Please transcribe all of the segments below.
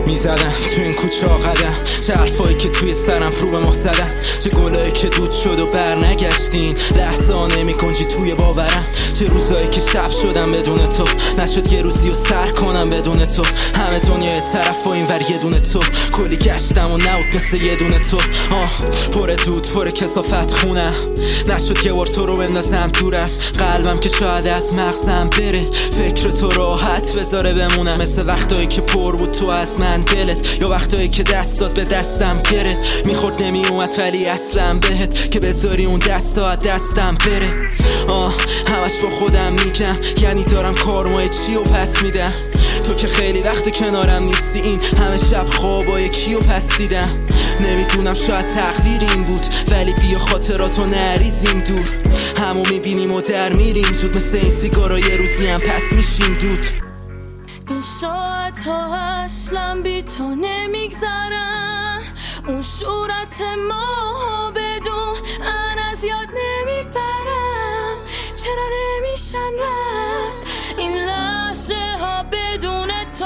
میزدم تو این کوچه ها قدم، چه حرفایی که توی سرم رو به ما زدم، چه گلایی که دود شد و بر نگشتین، لحظه ها نمی گنجی توی باورم، چه روزایی که شب شدم بدون تو، نشد یه روزی رو سر کنم بدون تو، همه دنیای طرف و این ور یه دونه تو، کلی گشتم و نبود مثل یه دونه تو، پر دود پر کثافت خونم، نشد یه بار تو رو بندازم دور از قلبم که شاید از مغزم بره، فکر تو راحت بذاره بمونم، مثل وقتایی که پر بود تو از من دلت، یا وقتایی که دست داد به دستم گرفت، میخورد نمی اومد ولی اصلا بهت که بذاری اون دستا دستم بره، همش با خودم میگم یعنی دارم کارمای چی و پس میدم، تو که خیلی وقت کنارم نیستی، این همه شب خوابای کیو پس دیدم، نمیدونم شاید تقدیر این بود ولی بیا خاطراتو نریزیم دور، همو میبینیم و در میریم زود، مثل این سیگارا یه روزی هم پس میشیم دود. این ساعت ها اصلا بی تو نمیگذرن، اون صورت ما بدون من از یاد نمیبرم، چرا نمیشن رد این لحظه ها بدون تو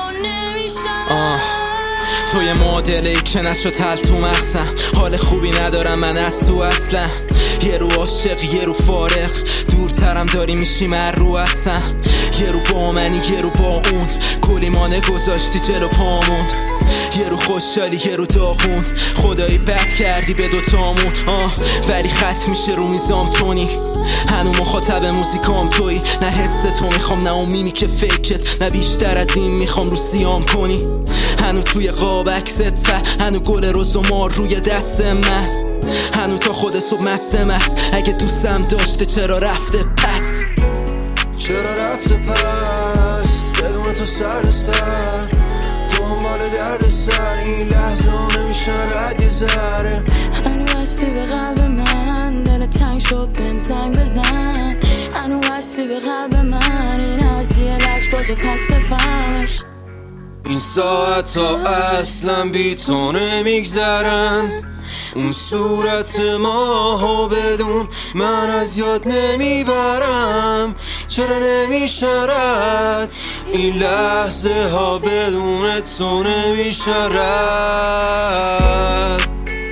نمیشن تو یه معادله‌ای که نشد حل تو مغزم، حال خوبی ندارم من از تو اصلا، یه رو عاشق یه رو فارغ، دورترم داری میشیم هر رو اصلا، یه رو با منی یه رو با اون، کلی مانه گذاشتی جلو پامون، یه رو خوشحالی یه رو داغون، خدایی بد کردی به دوتامون، ولی خط میشه رو میزام تونی، هنو مخاطب موزیکام توی، نه حس تو میخوام نه اون میمی که فکت، نه بیشتر از این میخوام رو سیام کنی، هنو توی قاب عکست، هنو گل روز و مار روی دست من، هنو تا خود صبح مستم است، اگه دوستم داشته چرا رفته پس، چرا رفته پس بدون تو سر سر، دنبال درد سر، این لحظه ها نمیشن رد یه ذره، هنو هستی به قلب من، دل تنگ شد بهم زنگ بزن، هنو هستی به قلب من، این از یه لج بازو پس بفهمش، این ساعت ها اصلا بی تو نمیگذرن، اون صورت ما بدون من از یاد نمیبرم، چرا نمیشن رد این لحظه ها بدون تو نمیشن رد.